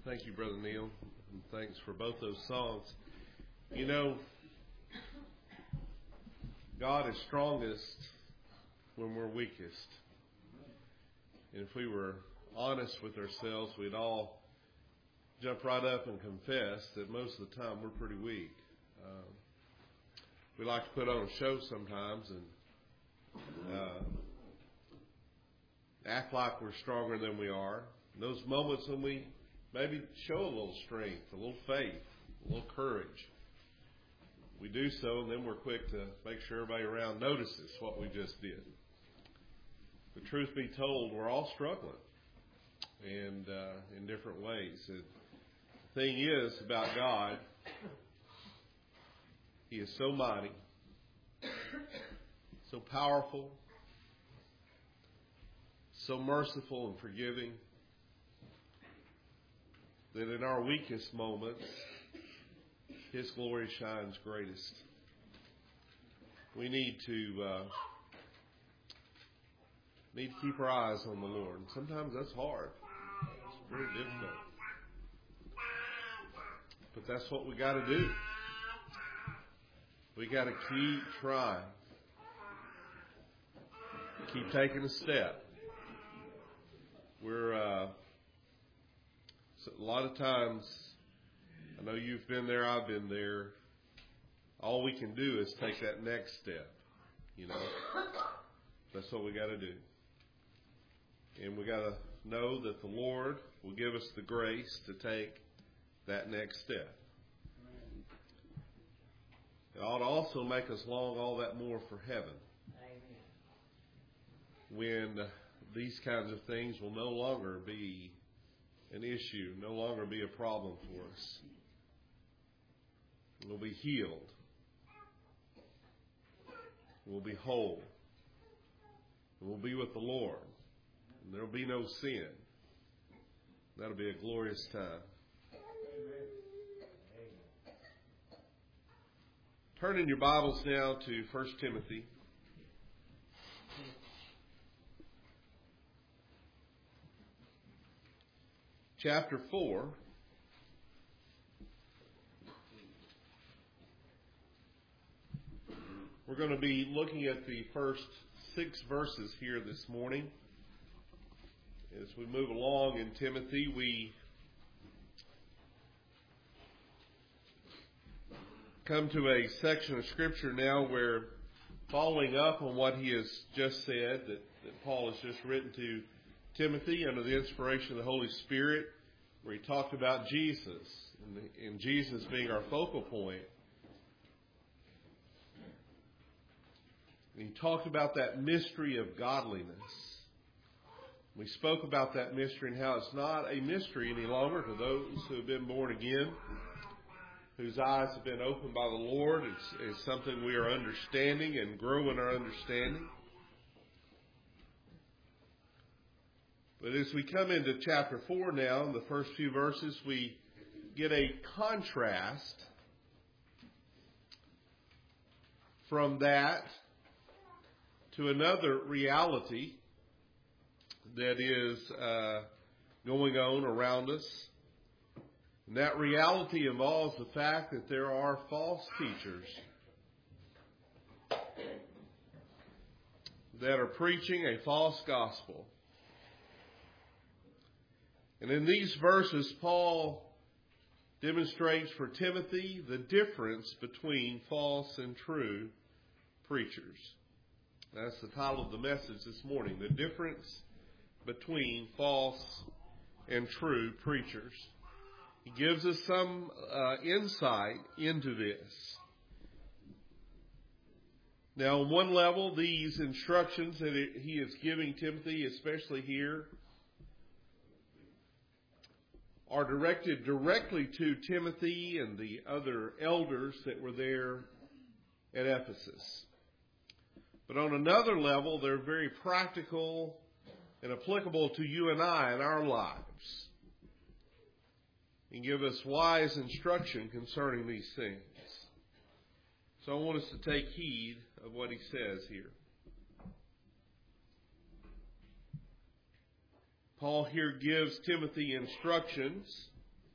Thank you, Brother Neil, and thanks for both those songs. You know, God is strongest when we're weakest. And if we were honest with ourselves, we'd all jump right up and confess that most of the time we're pretty weak. We like to put on a show sometimes and act like we're stronger than we are. And those moments when we maybe show a little strength, a little faith, a little courage, we do so, and then we're quick to make sure everybody around notices what we just did. The truth be told, we're all struggling, and in different ways. The thing is about God, He is so mighty, so powerful, so merciful and forgiving, that in our weakest moments, His glory shines greatest. We need to keep our eyes on the Lord. And sometimes that's hard. It's very difficult. But that's what we got to do. We got to keep trying. Keep taking a step. We're a lot of times, I know you've been there, I've been there. All we can do is take that next step. You know, that's what we got to do. And we got to know that the Lord will give us the grace to take that next step. It ought to also make us long all that more for heaven. When these kinds of things will no longer be an issue, no longer be a problem for us. We'll be healed. We'll be whole. We'll be with the Lord. And there will be no sin. That'll be a glorious time. Turn in your Bibles now to 1 Timothy. Chapter 4. We're going to be looking at the first 6 verses here this morning. As we move along in Timothy, we come to a section of Scripture now where, following up on what he has just said, that Paul has just written to Timothy under the inspiration of the Holy Spirit, where he talked about Jesus, and Jesus being our focal point. And he talked about that mystery of godliness. We spoke about that mystery and how it's not a mystery any longer to those who have been born again, whose eyes have been opened by the Lord. It's something we are understanding and grow in our understanding. But as we come into chapter 4 now, in the first few verses, we get a contrast from that to another reality that is going on around us. And that reality involves the fact that there are false teachers that are preaching a false gospel. And in these verses, Paul demonstrates for Timothy the difference between false and true preachers. That's the title of the message this morning, the difference between false and true preachers. He gives us some insight into this. Now, on one level, these instructions that he is giving Timothy, especially here, are directed directly to Timothy and the other elders that were there at Ephesus. But on another level, they're very practical and applicable to you and I in our lives, and give us wise instruction concerning these things. So I want us to take heed of what he says here. Paul here gives Timothy instructions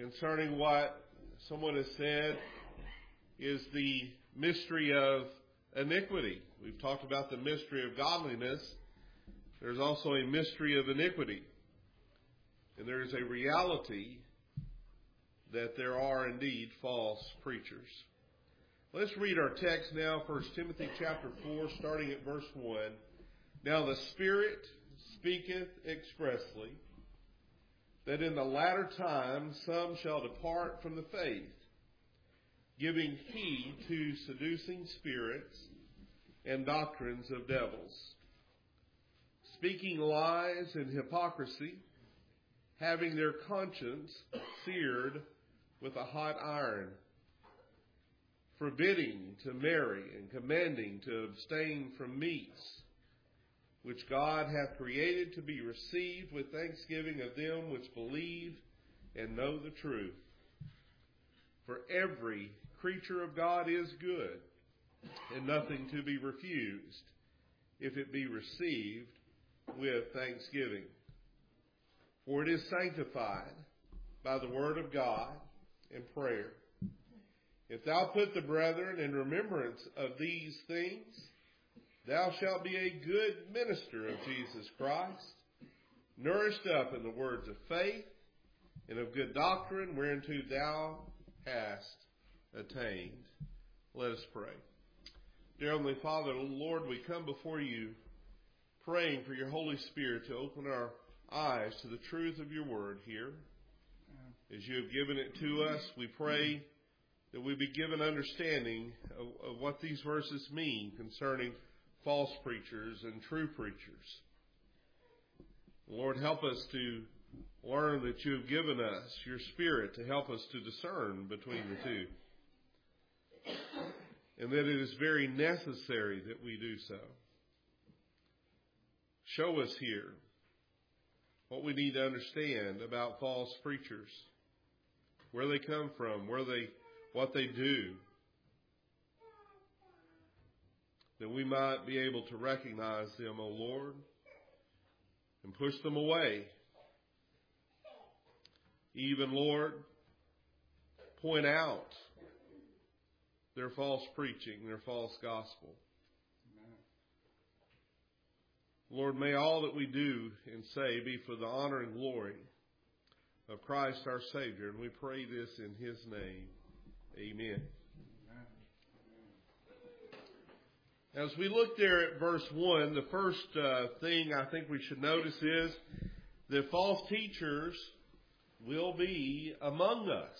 concerning what someone has said is the mystery of iniquity. We've talked about the mystery of godliness. There's also a mystery of iniquity. And there is a reality that there are indeed false preachers. Let's read our text now, 1 Timothy chapter 4, starting at verse 1. Now the Spirit speaketh expressly, that in the latter time some shall depart from the faith, giving heed to seducing spirits and doctrines of devils, speaking lies and hypocrisy, having their conscience seared with a hot iron, forbidding to marry and commanding to abstain from meats, which God hath created to be received with thanksgiving of them which believe and know the truth. For every creature of God is good, and nothing to be refused, if it be received with thanksgiving. For it is sanctified by the word of God and prayer. If thou put the brethren in remembrance of these things, thou shalt be a good minister of Jesus Christ, nourished up in the words of faith and of good doctrine, whereunto thou hast attained. Let us pray. Dear Heavenly Father, Lord, we come before you praying for your Holy Spirit to open our eyes to the truth of your word here. As you have given it to us, we pray that we be given understanding of what these verses mean concerning false preachers and true preachers. Lord, help us to learn that you have given us your Spirit to help us to discern between the two. And that it is very necessary that we do so. Show us here what we need to understand about false preachers, where they come from, what they do, that we might be able to recognize them, O Lord, and push them away. Even, Lord, point out their false preaching, their false gospel. Amen. Lord, may all that we do and say be for the honor and glory of Christ our Savior. And we pray this in His name. Amen. As we look there at verse 1, the first thing I think we should notice is that false teachers will be among us.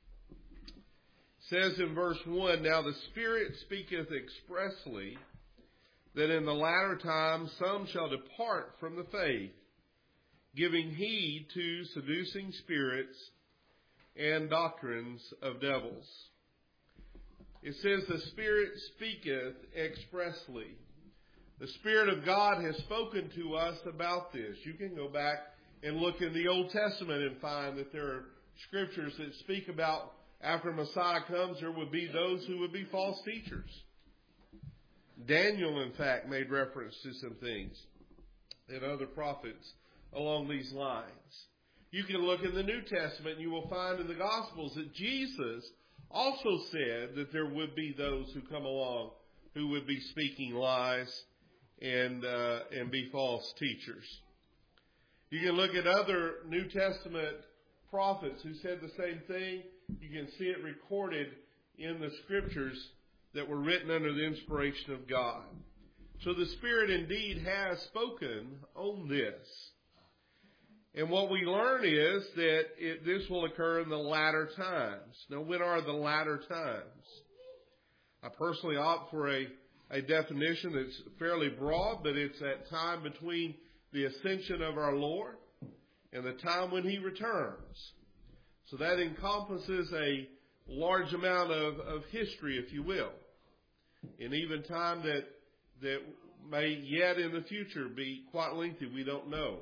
It says in verse 1, Now the Spirit speaketh expressly, that in the latter time some shall depart from the faith, giving heed to seducing spirits and doctrines of devils. It says the Spirit speaketh expressly. The Spirit of God has spoken to us about this. You can go back and look in the Old Testament and find that there are scriptures that speak about after Messiah comes, there would be those who would be false teachers. Daniel, in fact, made reference to some things, and other prophets along these lines. You can look in the New Testament and you will find in the Gospels that Jesus also said that there would be those who come along who would be speaking lies and be false teachers. You can look at other New Testament prophets who said the same thing. You can see it recorded in the scriptures that were written under the inspiration of God. So the Spirit indeed has spoken on this. And what we learn is that this will occur in the latter times. Now, when are the latter times? I personally opt for a definition that's fairly broad, but it's that time between the ascension of our Lord and the time when He returns. So that encompasses a large amount of history, if you will, and even time that may yet in the future be quite lengthy. We don't know.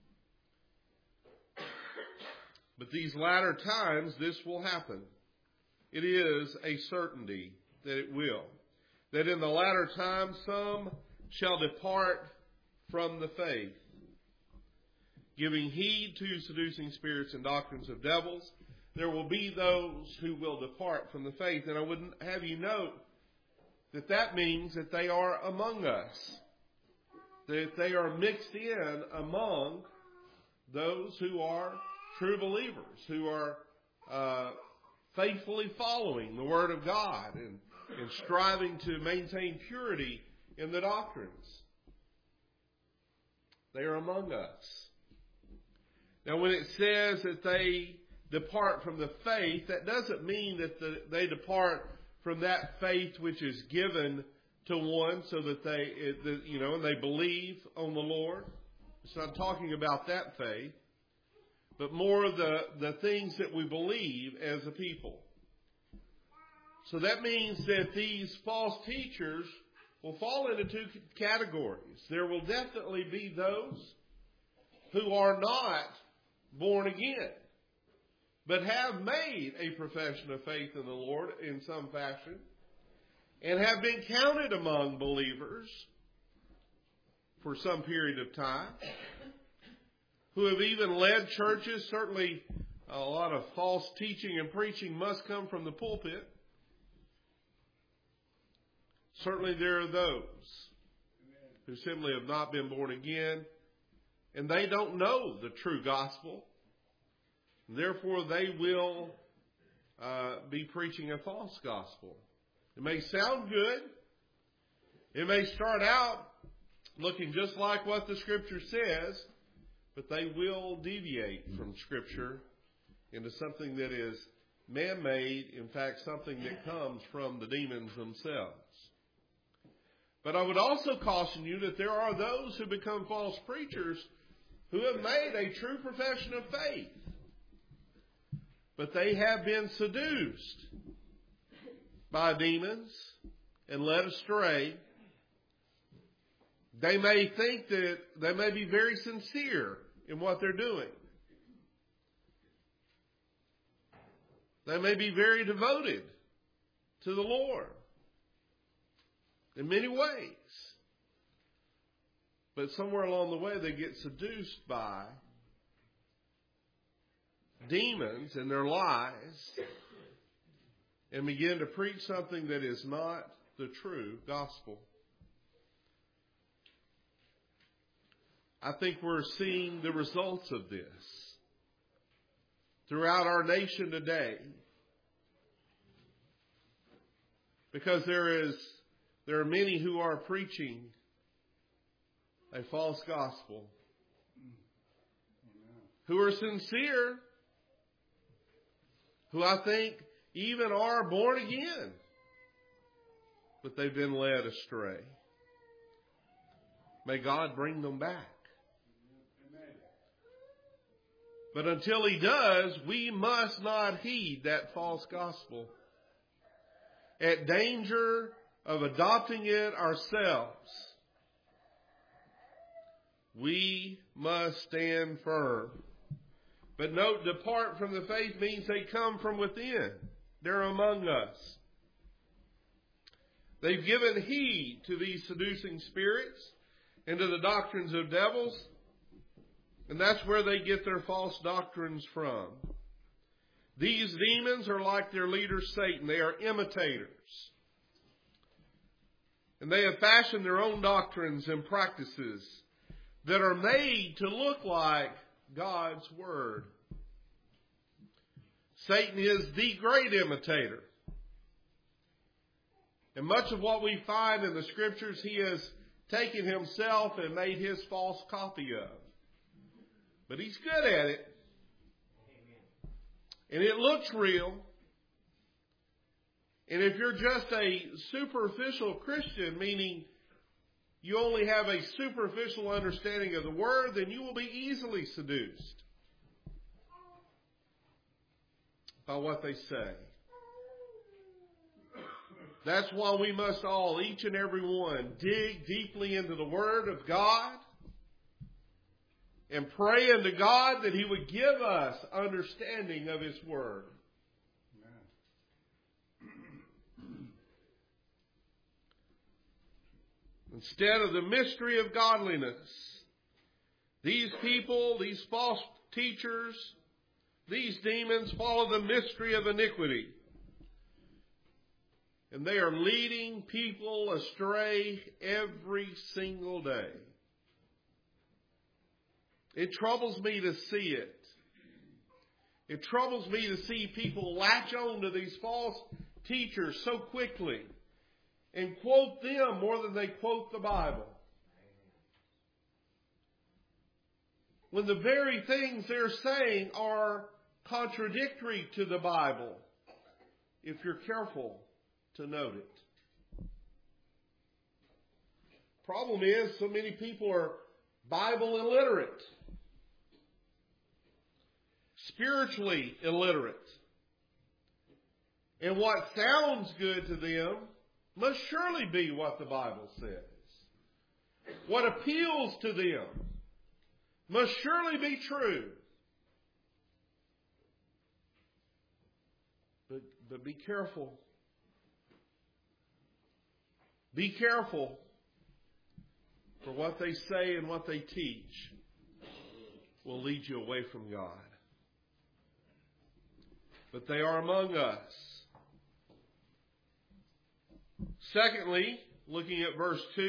But these latter times, this will happen. It is a certainty that it will. That in the latter time, some shall depart from the faith, giving heed to seducing spirits and doctrines of devils. there will be those who will depart from the faith. And I would have you note that that means that they are among us, that they are mixed in among those who are true believers, who are faithfully following the Word of God and striving to maintain purity in the doctrines. They are among us. Now, when it says that they depart from the faith, that doesn't mean that they depart from that faith which is given to one so that and they believe on the Lord. It's not talking about that faith, but more of the things that we believe as a people. So that means that these false teachers will fall into two categories. There will definitely be those who are not born again, but have made a profession of faith in the Lord in some fashion, and have been counted among believers for some period of time, who have even led churches. Certainly a lot of false teaching and preaching must come from the pulpit. Certainly there are those who simply have not been born again, and they don't know the true gospel. Therefore, they will be preaching a false gospel. It may sound good. It may start out looking just like what the Scripture says, but they will deviate from Scripture into something that is man-made, in fact, something that comes from the demons themselves. But I would also caution you that there are those who become false preachers who have made a true profession of faith, but they have been seduced by demons and led astray. They may think that they may be very sincere in what they're doing. They may be very devoted to the Lord in many ways. But somewhere along the way they get seduced by demons and their lies and begin to preach something that is not the true gospel. I think we're seeing the results of this throughout our nation today, because there are many who are preaching a false gospel, who are sincere, who I think even are born again, but they've been led astray. May God bring them back. But until He does, we must not heed that false gospel, at danger of adopting it ourselves. We must stand firm. But note, depart from the faith means they come from within. They're among us. They've given heed to these seducing spirits and to the doctrines of devils. And that's where they get their false doctrines from. These demons are like their leader Satan. They are imitators. And they have fashioned their own doctrines and practices that are made to look like God's Word. Satan is the great imitator. And much of what we find in the Scriptures, he has taken himself and made his false copy of. But he's good at it. And it looks real. And if you're just a superficial Christian, meaning you only have a superficial understanding of the Word, then you will be easily seduced by what they say. That's why we must all, each and every one, dig deeply into the Word of God and pray unto God that He would give us understanding of His Word. Instead of the mystery of godliness, these people, these false teachers, These demons follow the mystery of iniquity. And they are leading people astray every single day. It troubles me to see it. It troubles me to see people latch on to these false teachers so quickly and quote them more than they quote the Bible. When the very things they're saying are contradictory to the Bible, if you're careful to note it. Problem is, so many people are Bible illiterate, spiritually illiterate. And what sounds good to them must surely be what the Bible says. What appeals to them must surely be true. But be careful. Be careful, for what they say and what they teach will lead you away from God. But they are among us. Secondly, looking at verse 2,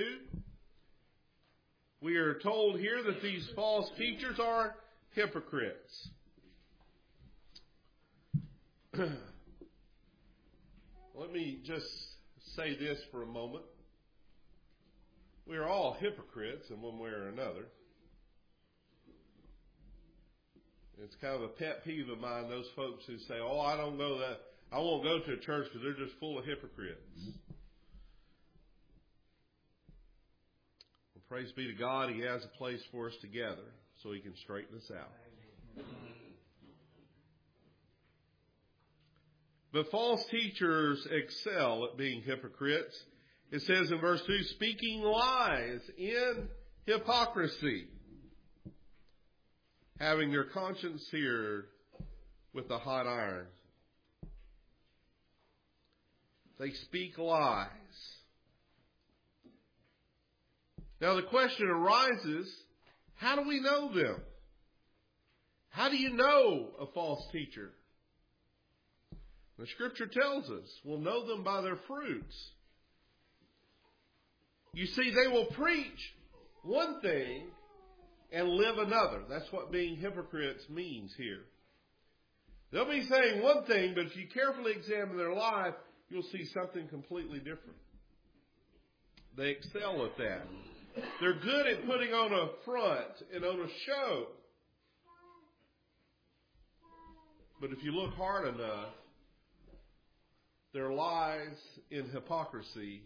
we are told here that these false teachers are hypocrites. Let me just say this for a moment. We are all hypocrites in one way or another. It's kind of a pet peeve of mine, those folks who say, "Oh, I won't go to a church because they're just full of hypocrites." Well, praise be to God, He has a place for us together so He can straighten us out. But false teachers excel at being hypocrites. It says in verse 2, speaking lies in hypocrisy, having their conscience seared with a hot iron. They speak lies. Now the question arises, how do we know them? How do you know a false teacher? The Scripture tells us we'll know them by their fruits. You see, they will preach one thing and live another. That's what being hypocrites means here. They'll be saying one thing, but if you carefully examine their life, you'll see something completely different. They excel at that. They're good at putting on a front and on a show. But if you look hard enough, their lies in hypocrisy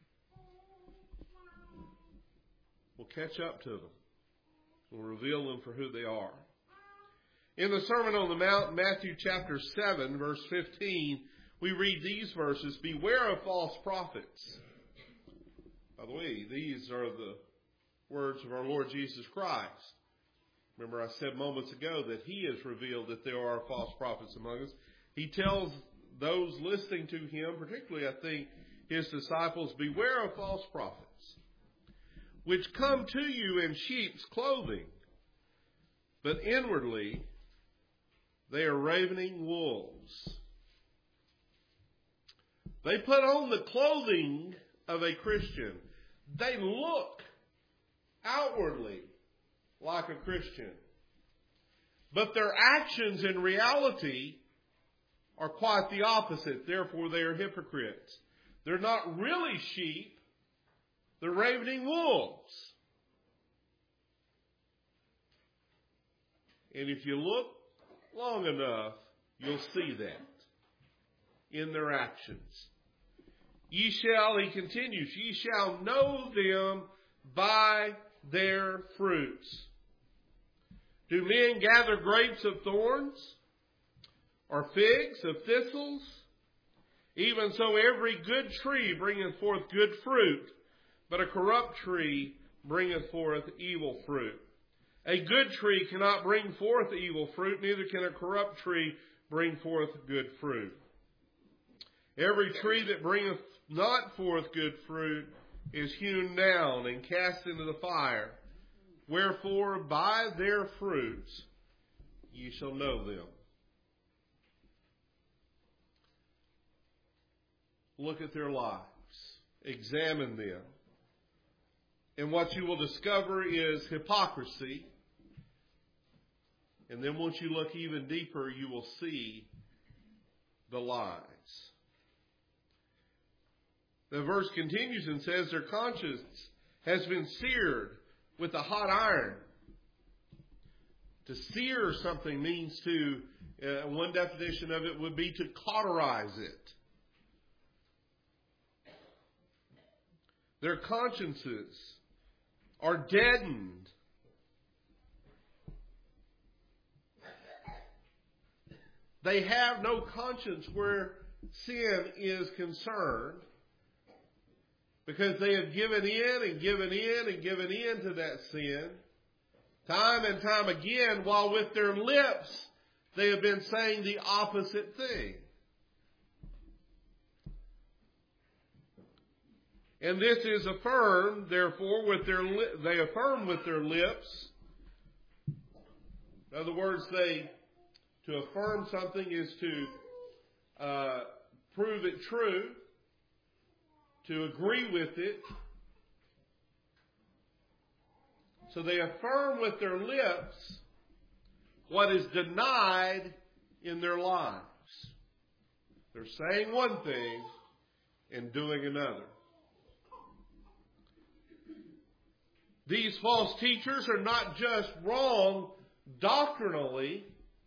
will catch up to them. Will reveal them for who they are. In the Sermon on the Mount, Matthew chapter 7, verse 15, we read these verses, beware of false prophets. By the way, these are the words of our Lord Jesus Christ. Remember I said moments ago that He has revealed that there are false prophets among us. He tells those listening to Him, particularly I think His disciples, beware of false prophets, which come to you in sheep's clothing, but inwardly they are ravening wolves. They put on the clothing of a Christian. They look outwardly like a Christian. But their actions in reality are quite the opposite. Therefore, they are hypocrites. They're not really sheep. They're ravening wolves. And if you look long enough, you'll see that in their actions. Ye shall, he continues, ye shall know them by their fruits. Do men gather grapes of thorns, or figs of thistles? Even so every good tree bringeth forth good fruit, but a corrupt tree bringeth forth evil fruit. A good tree cannot bring forth evil fruit, neither can a corrupt tree bring forth good fruit. Every tree that bringeth not forth good fruit is hewn down and cast into the fire. Wherefore by their fruits ye shall know them. look at their lives. Examine them. And what you will discover is hypocrisy. And then once you look even deeper, you will see the lies. The verse continues and says their conscience has been seared with a hot iron. To sear something means to, one definition of it would be to cauterize it. Their consciences are deadened. They have no conscience where sin is concerned, because they have given in and given in and given in to that sin time and time again, while with their lips they have been saying the opposite thing. And this is affirmed, therefore, they affirm with their lips. In other words, to affirm something is to prove it true, to agree with it. So they affirm with their lips what is denied in their lives. They're saying one thing and doing another. These false teachers are not just wrong doctrinally,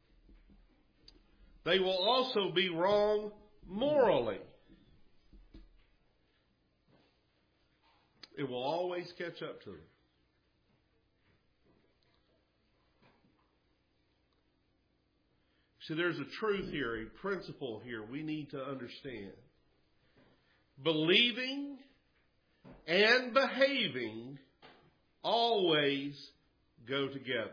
they will also be wrong morally. It will always catch up to them. See, there's a truth here, a principle here we need to understand. Believing and behaving always go together.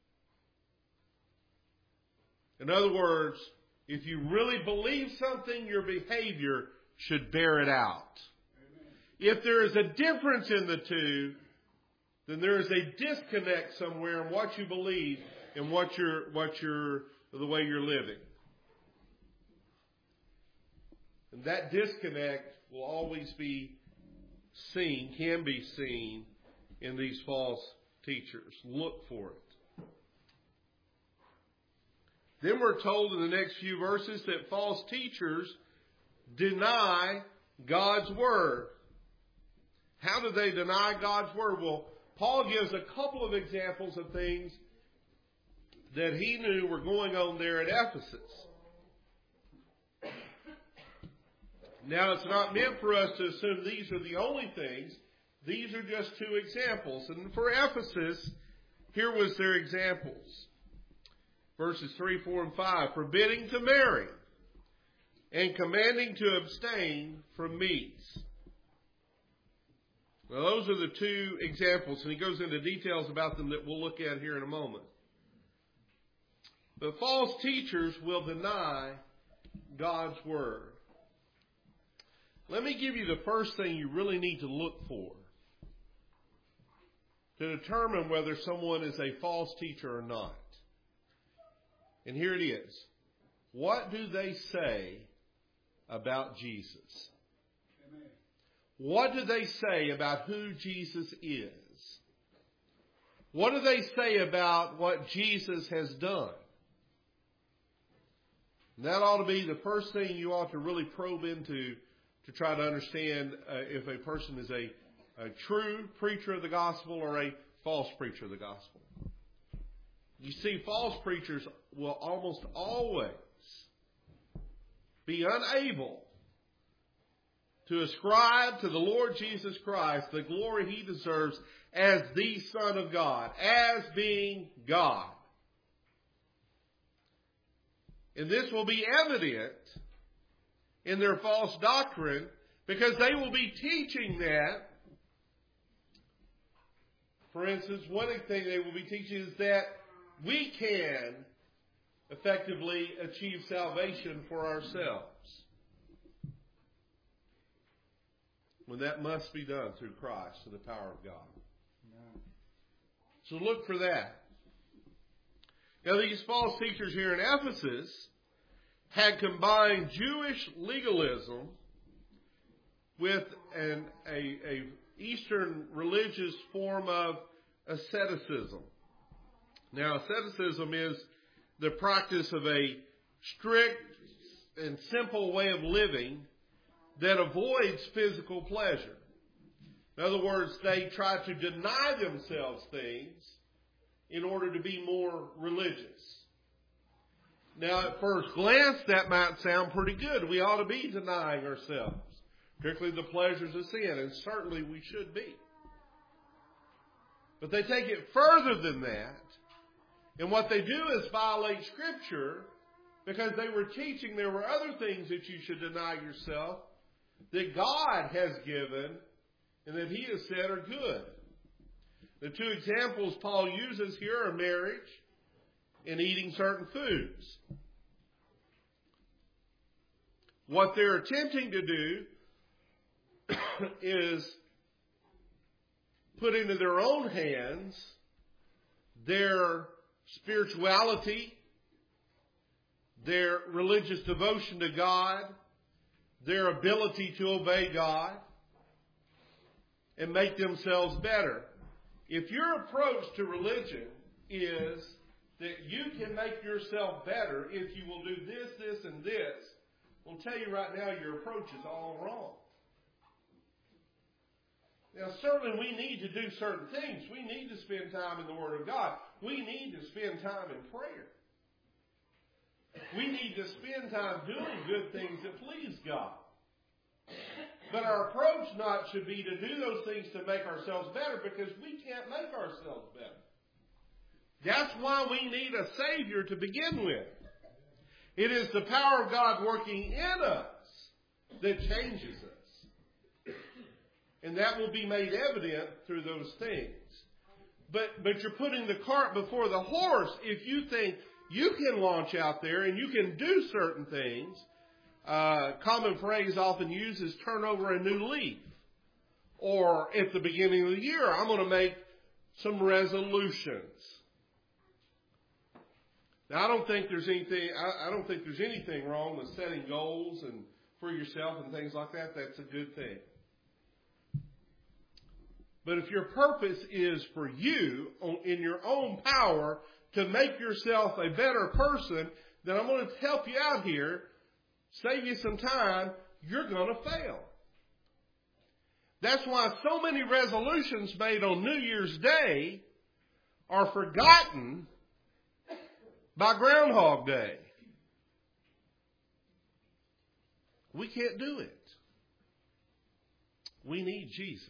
In other words, if you really believe something, your behavior should bear it out. If there is a difference in the two, then there is a disconnect somewhere in what you believe and the way you're living. And that disconnect will always be seen, can be seen in these false teachers. Look for it. Then we're told in the next few verses that false teachers deny God's Word. How do they deny God's Word? Well, Paul gives a couple of examples of things that he knew were going on there at Ephesus. Now, it's not meant for us to assume these are the only things. These are just two examples. And for Ephesus, here was their examples. Verses 3, 4, and 5. Forbidding to marry and commanding to abstain from meats. Well, those are the two examples, and he goes into details about them that we'll look at here in a moment. But false teachers will deny God's Word. Let me give you the first thing you really need to look for to determine whether someone is a false teacher or not. And here it is. What do they say about Jesus? Amen. What do they say about who Jesus is? What do they say about what Jesus has done? And that ought to be the first thing you ought to really probe into to try to understand if a person is a true preacher of the gospel or a false preacher of the gospel. You see, false preachers will almost always be unable to ascribe to the Lord Jesus Christ the glory He deserves as the Son of God, as being God. And this will be evident in their false doctrine because they will be teaching that. For instance, one thing they will be teaching is that we can effectively achieve salvation for ourselves, when that must be done through Christ and the power of God. So look for that. Now, these false teachers here in Ephesus had combined Jewish legalism with a Eastern religious form of asceticism. Now, asceticism is the practice of a strict and simple way of living that avoids physical pleasure. In other words, they try to deny themselves things in order to be more religious. Now, at first glance, that might sound pretty good. We ought to be denying ourselves, particularly the pleasures of sin, and certainly we should be. But they take it further than that, and what they do is violate Scripture, because they were teaching there were other things that you should deny yourself that God has given and that He has said are good. The two examples Paul uses here are marriage and eating certain foods. What they're attempting to do is put into their own hands their spirituality, their religious devotion to God, their ability to obey God, and make themselves better. If your approach to religion is that you can make yourself better if you will do this, this, and this, I'll tell you right now, your approach is all wrong. Now, certainly we need to do certain things. We need to spend time in the Word of God. We need to spend time in prayer. We need to spend time doing good things that please God. But our approach not should be to do those things to make ourselves better, because we can't make ourselves better. That's why we need a Savior to begin with. It is the power of God working in us that changes us. And that will be made evident through those things. But you're putting the cart before the horse if you think you can launch out there and you can do certain things. Common phrase often used is turn over a new leaf. Or at the beginning of the year, I'm going to make some resolutions. Now, I don't think there's anything wrong with setting goals and for yourself and things like that. That's a good thing. But if your purpose is for you, in your own power, to make yourself a better person, then I'm going to help you out here, save you some time, you're going to fail. That's why so many resolutions made on New Year's Day are forgotten by Groundhog Day. We can't do it. We need Jesus.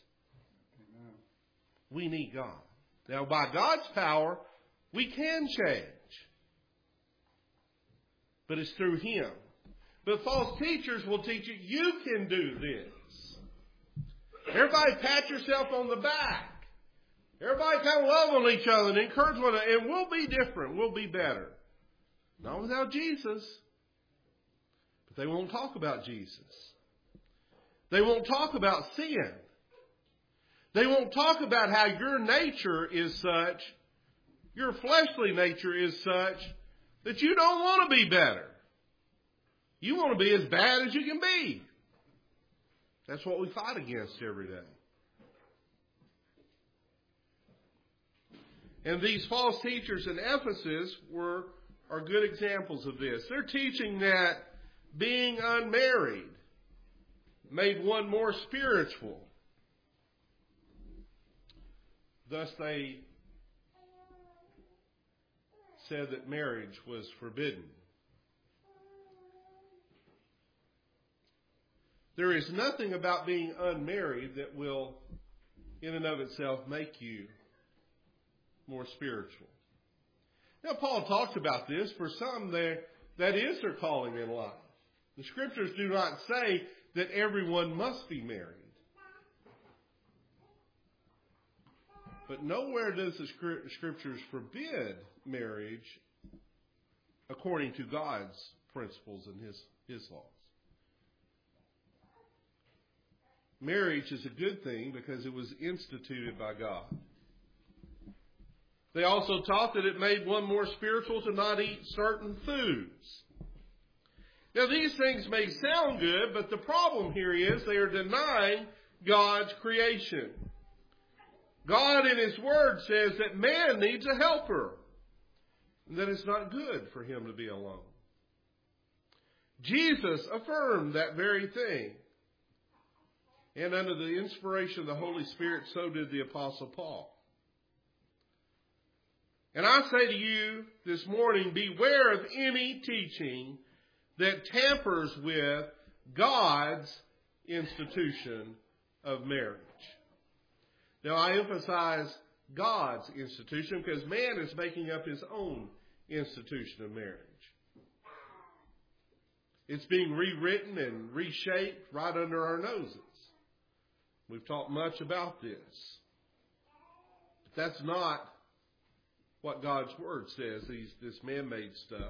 We need God. Now, by God's power, we can change. But it's through Him. But false teachers will teach you can do this. Everybody pat yourself on the back. Everybody kind of love on each other and encourage one another. And we'll be different. We'll be better. Not without Jesus. But they won't talk about Jesus. They won't talk about sin. They won't talk about how your nature is such, your fleshly nature is such, that you don't want to be better. You want to be as bad as you can be. That's what we fight against every day. And these false teachers in Ephesus are good examples of this. They're teaching that being unmarried made one more spiritual. Thus they said that marriage was forbidden. There is nothing about being unmarried that will, in and of itself, make you more spiritual. Now, Paul talks about this. For some, that is their calling in life. The Scriptures do not say that everyone must be married. But nowhere does the Scriptures forbid marriage according to God's principles and His laws. Marriage is a good thing because it was instituted by God. They also taught that it made one more spiritual to not eat certain foods. Now, these things may sound good, but the problem here is they are denying God's creation. God in His Word says that man needs a helper, and that it's not good for him to be alone. Jesus affirmed that very thing. And under the inspiration of the Holy Spirit, so did the Apostle Paul. And I say to you this morning, beware of any teaching that tampers with God's institution of marriage. Now, I emphasize God's institution because man is making up his own institution of marriage. It's being rewritten and reshaped right under our noses. We've talked much about this. But that's not what God's Word says, this man-made stuff.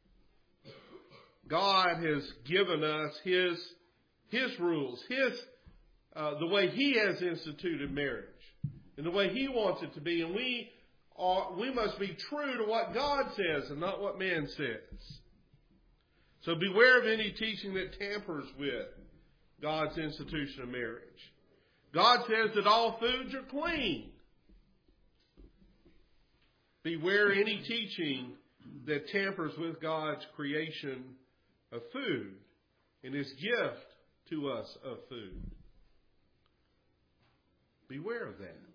God has given us His rules, the way He has instituted marriage, and the way He wants it to be. And we must be true to what God says and not what man says. So beware of any teaching that tampers with God's institution of marriage. God says that all foods are clean. Beware any teaching that tampers with God's creation of food and His gift to us of food. Beware of that.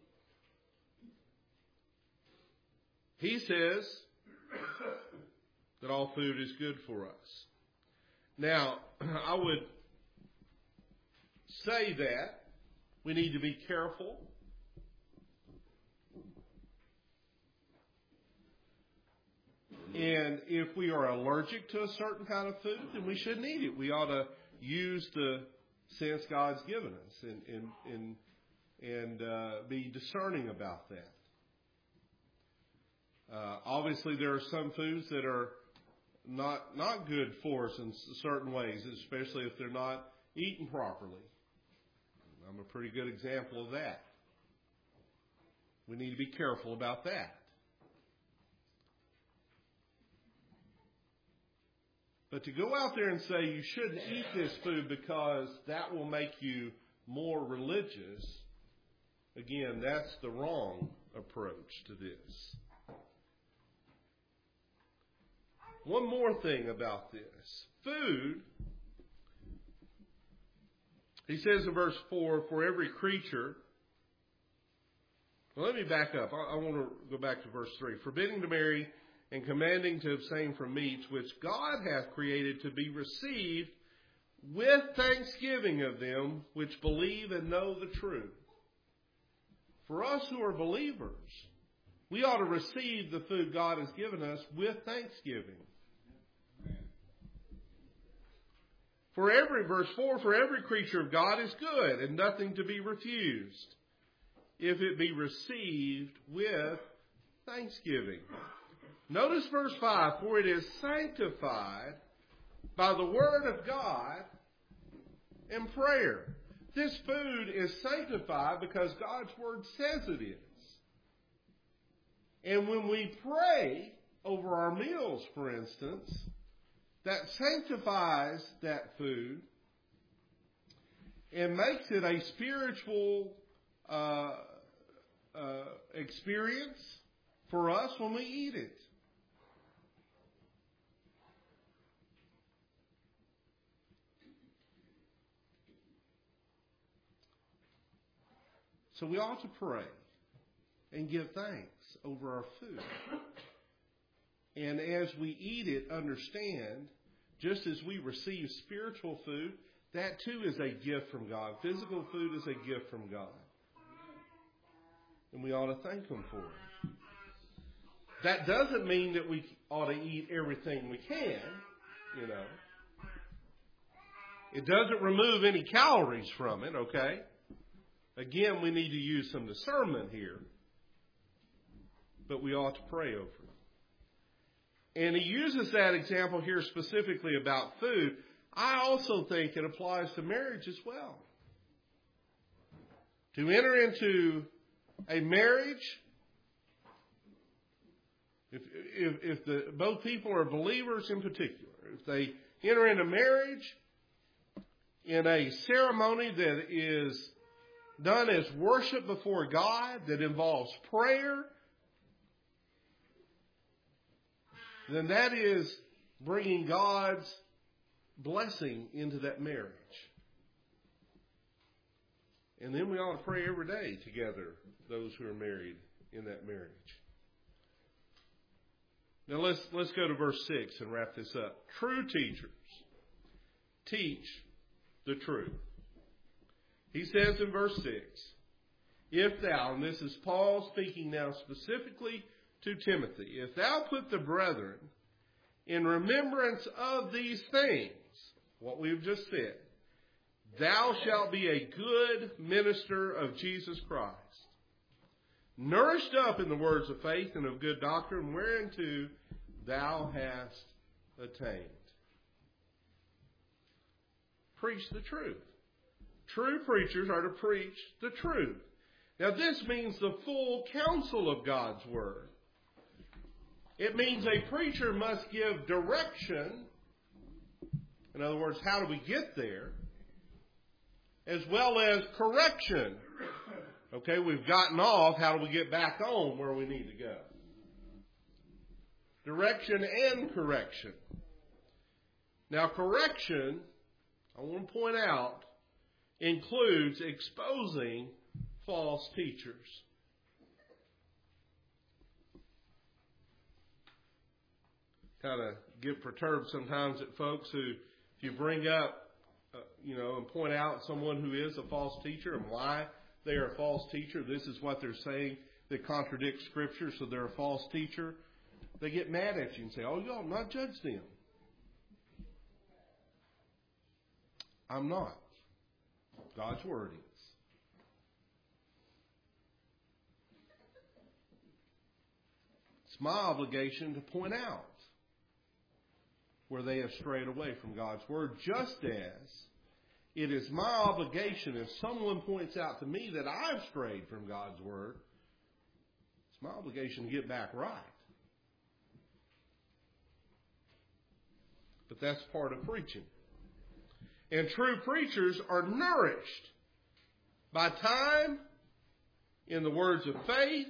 He says that all food is good for us. Now, I would say that we need to be careful. And if we are allergic to a certain kind of food, then we shouldn't eat it. We ought to use the sense God's given us and be discerning about that. Obviously, there are some foods that are not good for us in certain ways, especially if they're not eaten properly. I'm a pretty good example of that. We need to be careful about that. But to go out there and say you shouldn't eat this food because that will make you more religious, again, that's the wrong approach to this. One more thing about this. Food, he says in verse 4, for every creature. Well, let me back up. I want to go back to verse 3. Forbidding to marry and commanding to abstain from meats which God hath created to be received with thanksgiving of them which believe and know the truth. For us who are believers, we ought to receive the food God has given us with thanksgiving. Verse 4, for every creature of God is good and nothing to be refused, if it be received with thanksgiving. Notice verse 5, for it is sanctified by the word of God and prayer. This food is sanctified because God's word says it is. And when we pray over our meals, for instance, that sanctifies that food and makes it a spiritual experience for us when we eat it. So we ought to pray and give thanks over our food. And as we eat it, understand, just as we receive spiritual food, that too is a gift from God. Physical food is a gift from God. And we ought to thank Him for it. That doesn't mean that we ought to eat everything we can, you know. It doesn't remove any calories from it, okay? Again, we need to use some discernment here. But we ought to pray over it. And he uses that example here specifically about food. I also think it applies to marriage as well. To enter into a marriage, if both people are believers in particular, if they enter into marriage in a ceremony that is done as worship before God, that involves prayer, then that is bringing God's blessing into that marriage. And then we ought to pray every day together, those who are married in that marriage. Now let's go to verse 6 and wrap this up. True teachers teach the truth. He says in verse 6, if thou, and this is Paul speaking now specifically to Timothy, if thou put the brethren in remembrance of these things, what we've just said, thou shalt be a good minister of Jesus Christ, nourished up in the words of faith and of good doctrine, whereunto thou hast attained. Preach the truth. True preachers are to preach the truth. Now this means the full counsel of God's Word. It means a preacher must give direction. In other words, how do we get there? As well as correction. Okay, we've gotten off. How do we get back on where we need to go? Direction and correction. Now, correction, I want to point out, includes exposing false teachers. Kind of get perturbed sometimes at folks who, if you bring up, and point out someone who is a false teacher and why they are a false teacher, this is what they're saying that contradicts Scripture, so they're a false teacher. They get mad at you and say, oh, you ought not judge them. I'm not. God's Word is. It's my obligation to point out where they have strayed away from God's Word, just as it is my obligation, if someone points out to me that I've strayed from God's Word, it's my obligation to get back right. But that's part of preaching. And true preachers are nourished by time in the words of faith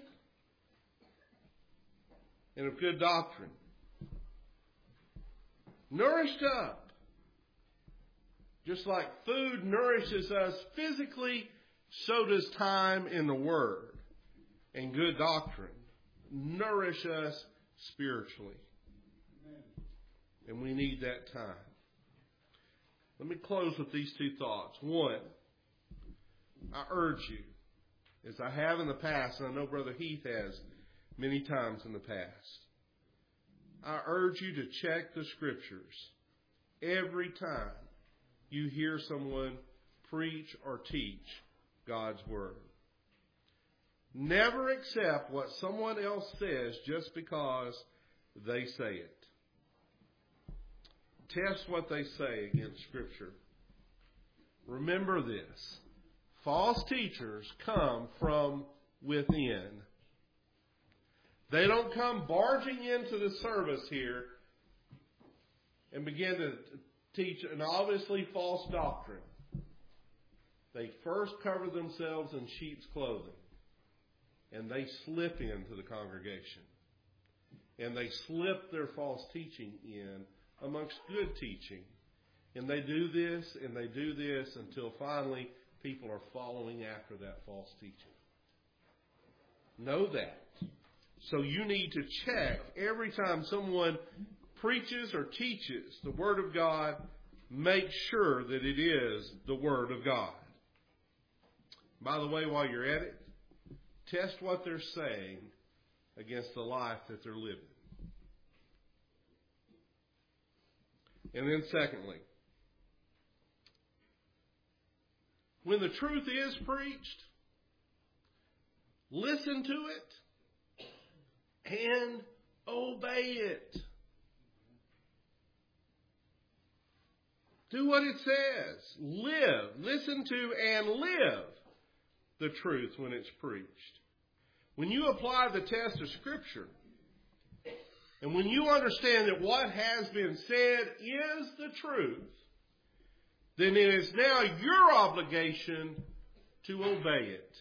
and of good doctrine. Nourished up. Just like food nourishes us physically, so does time in the Word and good doctrine nourish us spiritually. And we need that time. Let me close with these two thoughts. One, I urge you, as I have in the past, and I know Brother Heath has many times in the past, I urge you to check the Scriptures every time you hear someone preach or teach God's Word. Never accept what someone else says just because they say it. Test what they say against Scripture. Remember this. False teachers come from within. They don't come barging into the service here and begin to teach an obviously false doctrine. They first cover themselves in sheep's clothing. And they slip into the congregation. And they slip their false teaching in amongst good teaching. And they do this and they do this until finally people are following after that false teaching. Know that. So you need to check every time someone preaches or teaches the Word of God, make sure that it is the Word of God. By the way, while you're at it, test what they're saying against the life that they're living. And then secondly, when the truth is preached, listen to it and obey it. Do what it says. Live. Listen to and live the truth when it's preached. When you apply the test of Scripture, And when you understand that what has been said is the truth, then it is now your obligation to obey it.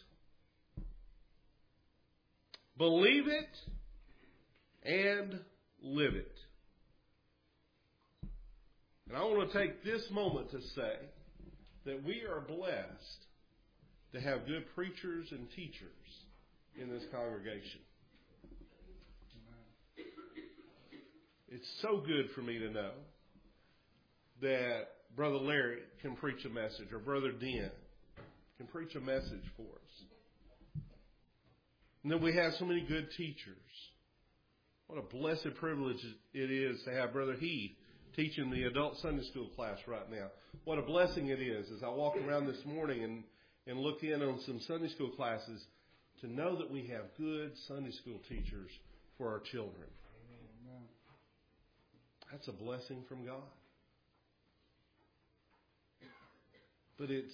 Believe it and live it. And I want to take this moment to say that we are blessed to have good preachers and teachers in this congregation. It's so good for me to know that Brother Larry can preach a message, or Brother Dent can preach a message for us. And then we have so many good teachers. What a blessed privilege it is to have Brother Heath teaching the adult Sunday school class right now. What a blessing it is as I walked around this morning and looked in on some Sunday school classes to know that we have good Sunday school teachers for our children. Amen. That's a blessing from God. But it's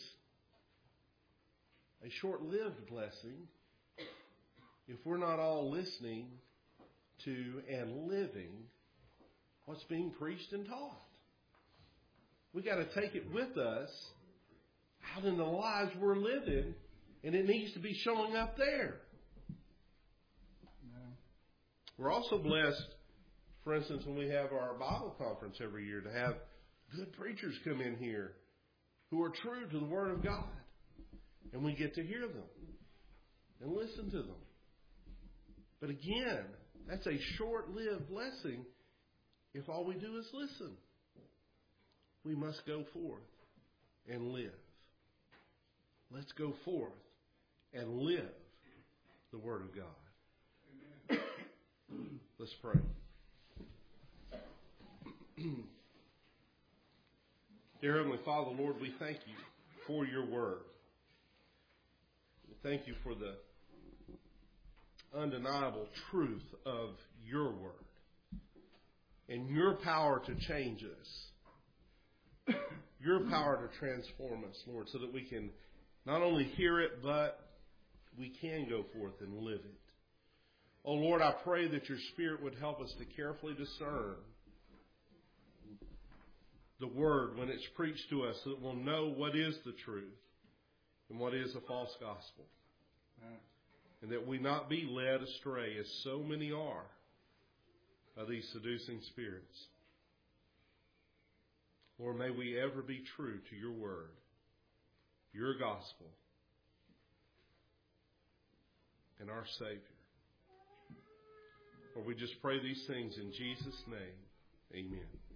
a short-lived blessing if we're not all listening to and living what's being preached and taught. We got to take it with us out in the lives we're living, and it needs to be showing up there. Yeah. We're also blessed, for instance, when we have our Bible conference every year, to have good preachers come in here who are true to the Word of God. And we get to hear them and listen to them. But again, that's a short-lived blessing if all we do is listen. We must go forth and live. Let's go forth and live the Word of God. Let's pray. Dear Heavenly Father, Lord, we thank you for your Word. We thank you for the undeniable truth of your Word and your power to change us, your power to transform us, Lord, so that we can not only hear it, but we can go forth and live it. Oh, Lord, I pray that your Spirit would help us to carefully discern the Word when it's preached to us, so that we'll know what is the truth and what is a false gospel. And that we not be led astray, as so many are, by these seducing spirits. Lord, may we ever be true to your Word, your gospel, and our Savior. Lord, we just pray these things in Jesus' name. Amen.